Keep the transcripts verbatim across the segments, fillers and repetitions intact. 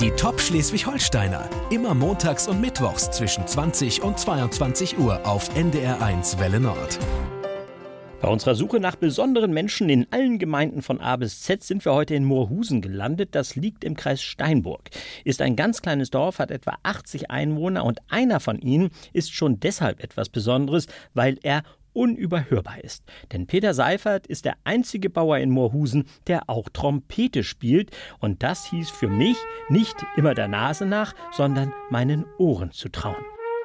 Die Top Schleswig-Holsteiner. Immer montags und mittwochs zwischen zwanzig und zweiundzwanzig Uhr auf N D R eins Welle Nord. Bei unserer Suche nach besonderen Menschen in allen Gemeinden von A bis Z sind wir heute in Moorhusen gelandet. Das liegt im Kreis Steinburg. Ist ein ganz kleines Dorf, hat etwa achtzig Einwohner und einer von ihnen ist schon deshalb etwas Besonderes, weil er unüberhörbar ist. Denn Peter Seifert ist der einzige Bauer in Moorhusen, der auch Trompete spielt. Und das hieß für mich, nicht immer der Nase nach, sondern meinen Ohren zu trauen.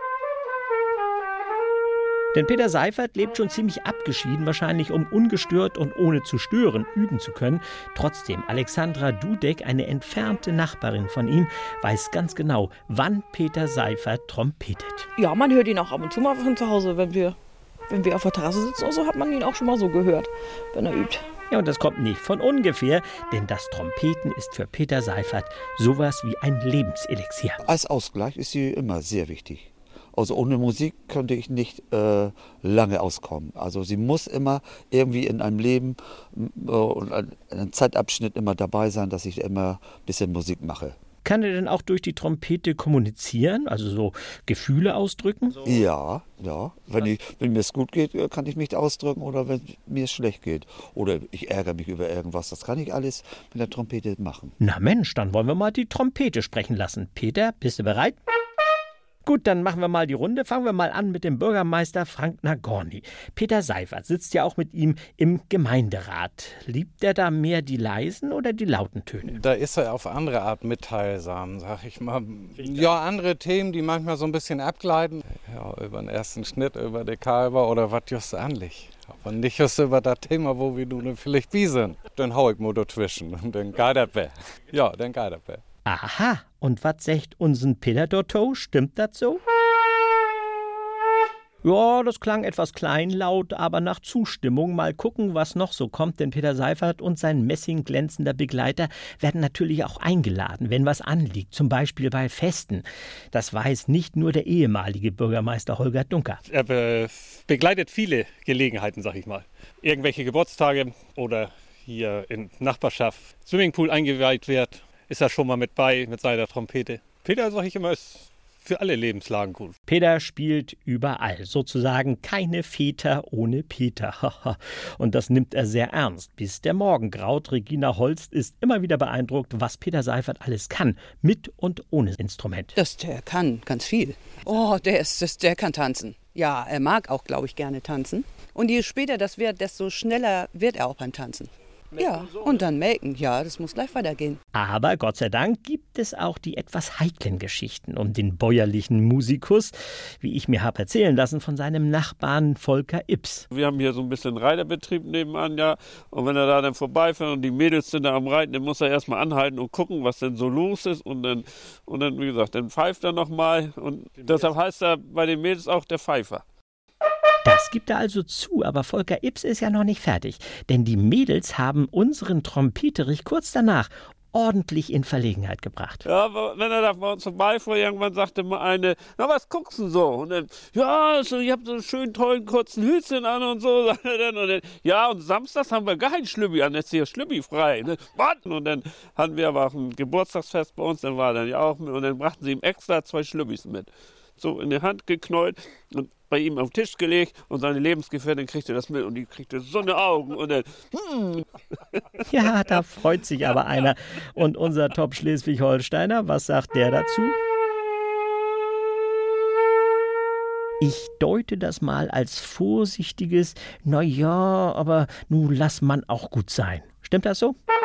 Denn Peter Seifert lebt schon ziemlich abgeschieden, wahrscheinlich um ungestört und ohne zu stören üben zu können. Trotzdem, Alexandra Dudek, eine entfernte Nachbarin von ihm, weiß ganz genau, wann Peter Seifert trompetet. Ja, man hört ihn auch ab und zu mal von zu Hause, wenn wir, wenn wir auf der Terrasse sitzen oder so, hat man ihn auch schon mal so gehört, wenn er übt. Ja, und das kommt nicht von ungefähr, denn das Trompeten ist für Peter Seifert sowas wie ein Lebenselixier. Als Ausgleich ist sie immer sehr wichtig. Also ohne Musik könnte ich nicht äh, lange auskommen. Also sie muss immer irgendwie in einem Leben äh, und einem Zeitabschnitt immer dabei sein, dass ich immer ein bisschen Musik mache. Kann er denn auch durch die Trompete kommunizieren, also so Gefühle ausdrücken? So. Ja, ja. Wenn, ich, wenn mir es gut geht, kann ich mich ausdrücken oder wenn mir es schlecht geht. Oder ich ärgere mich über irgendwas. Das kann ich alles mit der Trompete machen. Na Mensch, dann wollen wir mal die Trompete sprechen lassen. Peter, bist du bereit? Gut, dann machen wir mal die Runde. Fangen wir mal an mit dem Bürgermeister Frank Nagorny. Peter Seifert sitzt ja auch mit ihm im Gemeinderat. Liebt er da mehr die leisen oder die lauten Töne? Da ist er auf andere Art mitteilsam, sag ich mal. Ja, andere Themen, die manchmal so ein bisschen abgleiten. Ja, über den ersten Schnitt, über die Kalber oder was just anlich. Aber nicht just über das Thema, wo wir nun vielleicht wie sind. Dann hau ich mal dazwischen und dann geht das weg. Ja, dann geht das weg. Aha, und was sagt uns'n Peter Dotto? Stimmt das so? Ja, das klang etwas kleinlaut, aber nach Zustimmung. Mal gucken, was noch so kommt, denn Peter Seifert und sein messingglänzender Begleiter werden natürlich auch eingeladen, wenn was anliegt, zum Beispiel bei Festen. Das weiß nicht nur der ehemalige Bürgermeister Holger Dunker. Er be- begleitet viele Gelegenheiten, sag ich mal. Irgendwelche Geburtstage oder hier in Nachbarschaft Swimmingpool eingeweiht wird. Ist er schon mal mit bei, mit seiner Trompete. Peter, sag ich immer, ist für alle Lebenslagen gut. Peter spielt überall, sozusagen keine Väter ohne Peter. Und das nimmt er sehr ernst. Bis der Morgen graut, Regina Holst ist immer wieder beeindruckt, was Peter Seifert alles kann, mit und ohne Instrument. Das, der kann ganz viel. Oh, der, ist, das, der kann tanzen. Ja, er mag auch, glaube ich, gerne tanzen. Und je später das wird, desto schneller wird er auch beim Tanzen. Ja, und dann melken. Ja, das muss gleich weitergehen. Aber Gott sei Dank gibt es auch die etwas heiklen Geschichten um den bäuerlichen Musikus, wie ich mir habe erzählen lassen von seinem Nachbarn Volker Ips. Wir haben hier so ein bisschen Reiterbetrieb nebenan, ja. Und wenn er da dann vorbeifährt und die Mädels sind da am Reiten, dann muss er erstmal anhalten und gucken, was denn so los ist. Und dann, und dann wie gesagt, dann pfeift er nochmal. Und deshalb heißt er bei den Mädels auch der Pfeifer. Das gibt er also zu, aber Volker Ips ist ja noch nicht fertig. Denn die Mädels haben unseren Trompeterich kurz danach ordentlich in Verlegenheit gebracht. Ja, aber wenn er da bei uns vorbeifuhr, irgendwann sagte mal eine, na was guckst du so? Und dann, ja, also, ich hab so einen schönen, tollen, kurzen Hütchen an und so, sagt er dann. Und dann, ja, und samstags haben wir gar keinen Schlübbi an, jetzt ist hier Schlübbi frei. Ne? Und dann hatten wir aber auch ein Geburtstagsfest bei uns, dann war er dann ja auch mit, und dann brachten sie ihm extra zwei Schlübbis mit. So in die Hand geknäult und bei ihm auf den Tisch gelegt und seine Lebensgefährtin kriegte das mit und die kriegte so eine Augen und dann hm. Ja, da freut sich aber einer. Und unser Top Schleswig-Holsteiner, was sagt der dazu? Ich deute das mal als vorsichtiges, na ja, aber nun lass man auch gut sein. Stimmt das so?